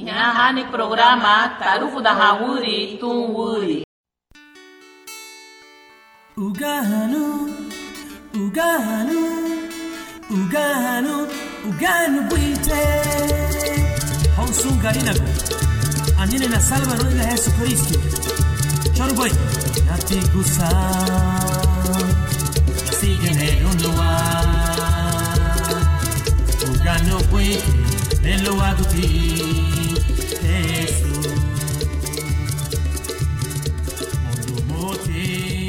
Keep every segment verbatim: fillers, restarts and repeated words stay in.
Inahani programa Tarufu da Hawuri Tunwuri. Uganu, Uganu, Uganu, Uganu Buite. Hausun Garinago. Anine na salva no ila Yesu Kristo. Chorboy. Nati gusa. Sigene unwa. Uganu Buite. Nelo aguti. Yesu. Mondo moti.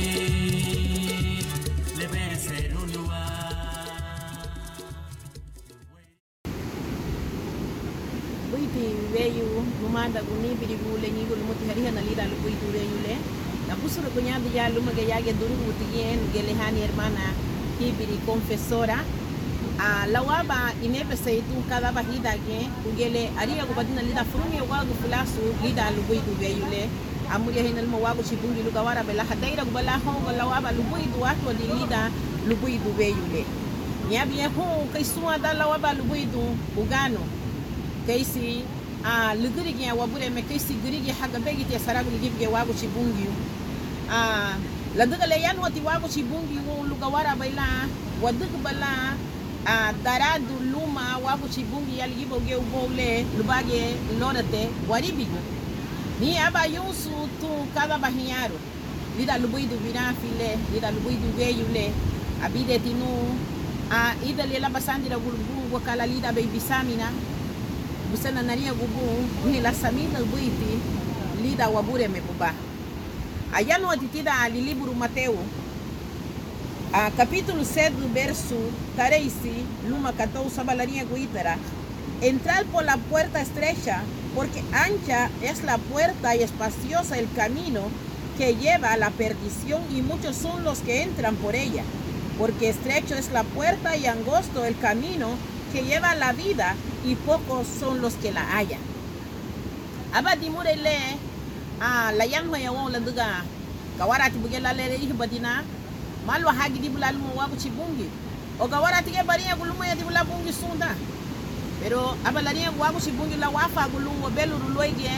Veio lumanda guni biri gule ni gulu muti hari hana lida lu buitu reyu le na busuru kunya dia lu mage yage duru utien gele hani hermana hibiri confessora a lawaba inebe seitu kada bahida ke ugele ari ko badina lida frumi wa gu fulasu lida lu buitu reyu le amuri hina lu mawago chibungi lu gawara bela hadaira gu bala ho lawaba lu buitu watu di lida lu buitu reyu le nyabi ho kaisua da lawaba lu buitu ugano kaisi a lugurigi wabure me kaisi gurigi haga begite saragu ligibge wago chibungi a laduga le yan wati wago chibungi wo lugawara baila wadug bala a daradu luma wago chibungi yali giboge ubole lubage lodate waribigo ni aba yusu tu kada bahiaro lida lubuidu binafile lida lubuidu veyule abide tinu a ida lela basandi da gulubu wakala lida baby samina busana naria gubu ni la samina buiti lida wabure mebuba ayano atitida ali libro Mateo a capítulo seis verso trece luma catorce sabalaria guitara entrar por la puerta estrecha porque ancha es la puerta y espaciosa el camino que lleva a la perdición y muchos son los que entran por ella porque estrecho es la puerta y angosto el camino que lleva la vida y pocos son los que la hallan. Abadi murele a la yanho ya won la duga kawarati bugela lere yi badina malwa hagi dibula lumo wabu chibungi o kawarati ke bariya gulumo ya dibula bungi sunda pero abalariya wabu chibungi la wafa gulumo beluru loige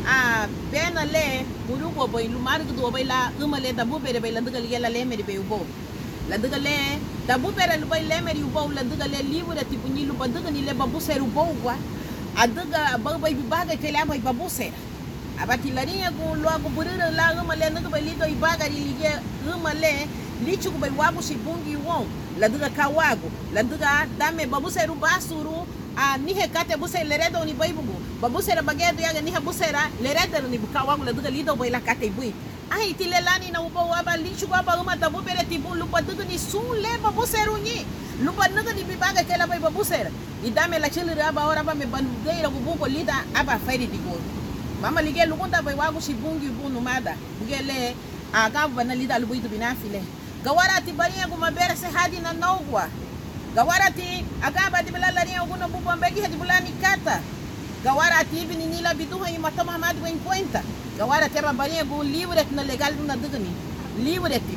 a benale burugo boy lumar do boy la umale da bubere bay la duga ligela lemeri be ubo la duga le da bubere lu bay lemeri ubo la duga le livre tipo ni lu baduga ni le babu seru bogwa aduga babay bibaga ke la bay babu sera abati larinha com logo burira la uma le nuga bay lido ibaga lige uma le lichu bay wabu shibungi won la duga kawago la duga dame babu seru basuru a ni hekate buse leredo ni bay bugu babu sera bagedo yaga ni habusera leredo ni bukawago la duga lido bay la kate bui ai tilelani na ubo waba lichu baba uma tabu bere tibu lupa duga ni sun le babu seru ni lupa nuga ni bibaga ke la bay babu sera e dame la chilira aba ora ba me bandeira bubu lida aba fairi digo mama lige lugunta bay wago shibungi bunu mada bugele aga bana lida lubuidu binafile gawarati bariya guma bere se hadi na nogwa gawarati aga ba dibala lariya guna bubu ambegi hadi bulani kata gawarati ibni nila biduha y matama hamad go encuenta gawarati aba bariya go libre na legal na dugani libre ti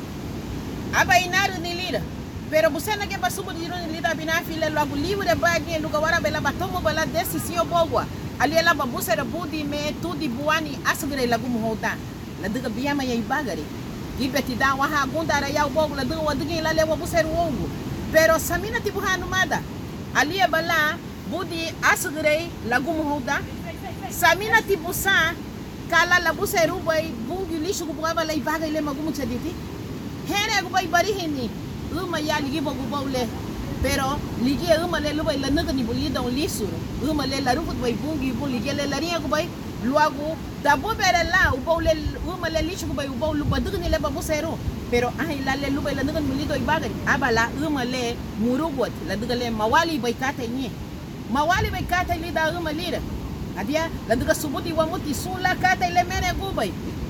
aba inaru ni lira pero busena que basubu di ron lida binafile logo libre bagi luga wara bela batomo bela decisão boa ali ela babusera budi me tudo buani asgre lagu muhoda la duga biyama yai bagari gibeti da waha gundara ya bogo la duga wadigi la lewa buseru wogu pero samina tibu hanu mada ali bala budi asgre lagu muhoda samina tibu sa kala la buseru boy bungi lishu buga bala ibaga ile magumu chaditi here go bay bari hini uma ya ligi bogu bawle pero ligi uma le lubai la naga ni buli da lisuru uma le la rufu bay bungi bu ligi le la riya go bay luago da bo bere la u bawle uma le lishu go bay u bawlu badug ni le babu sero pero ai la le lubai la naga ni buli do ibagari abala uma le murugot la duga le mawali bay kata ni mawali bay kata li da uma lira adia la duga subuti wa muti sula kata le mere go bay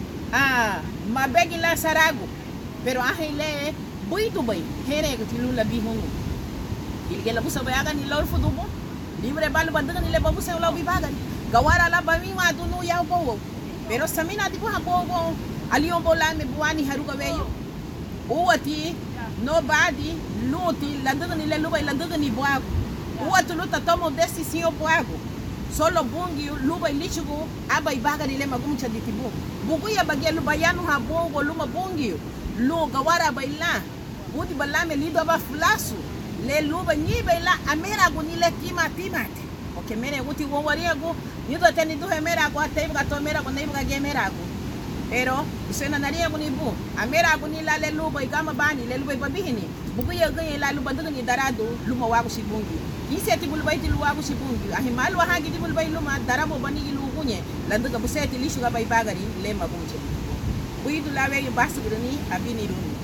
ah mabegi la sarago pero ai le buito bay here ko tilula bi hono ilge la busa bayaga ni lor fudubo libre bal bandaga ni le babu se la bi baga gawara la bami ma dunu ya bo pero samina di bo bo ali on bola me buani haruga weyo uwati no badi luti la daga ni le luba la daga ni boago uwatu luta tomo decisão boago solo bungi luba ilichugu aba ibaga nile magumcha ditibu bugu ya bagia luba yanu ha bongo luma bungi lu gawara baila budi balame lido ba flasu le luba nyi baila amera gunile kima timate oke mere guti wawariago nido tani du hemera go ataibu gato mera go naibu ga mera go pero usena naria go nibu amera go nila le luba igama bani le luba babihini bugu ya ganye la luba ndani darado luma wago sibungi iseti bulbay ti luwago si bungi ahimal wa hagi ti bulbay luma daramo bani ilugunye landu ka buseti lishu ga bay bagari le magunche buidu lawe yu basu grani abini runi